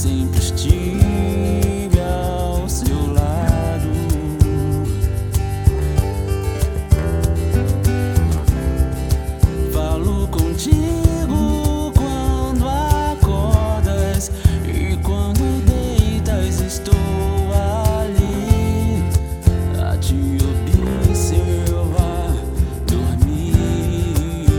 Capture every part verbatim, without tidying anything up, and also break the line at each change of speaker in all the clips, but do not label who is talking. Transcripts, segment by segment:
sempre estive ao seu lado. Falo contigo quando acordas e quando deitas estou ali a te observar dormir.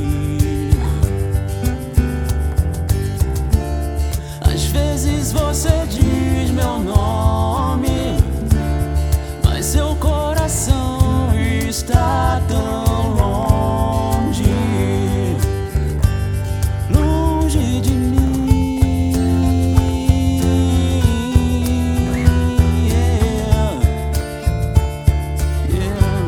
Às vezes você diz meu nome, mas seu coração está tão longe, longe de mim. Yeah. Yeah.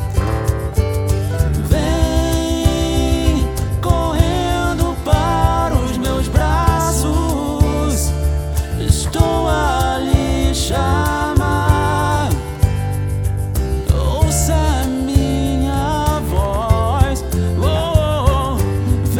Vem correndo para os meus braços, estou a lhe chamar. Ouça minha voz, oh, oh.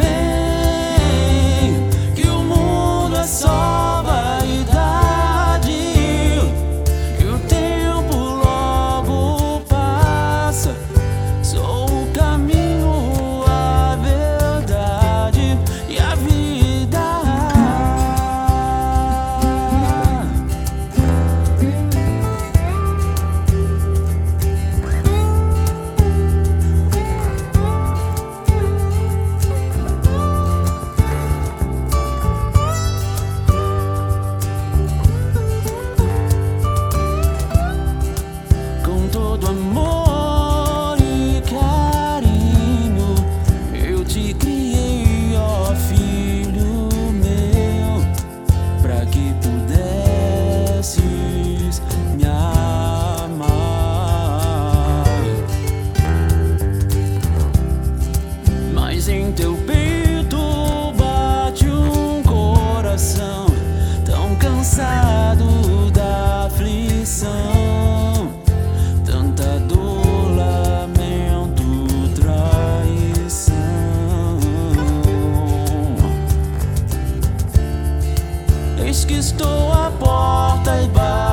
Vem, que o mundo é só vaidade e o tempo logo passa. Sou o caminho, a verdade e a vida. Com todo amor e carinho eu te criei, ó filho meu, pra que pudesses me amar. Mas em teu peito bate um coração tão cansado da aflição, tanta dor, lamento, traição. Eis que estou à porta e bato.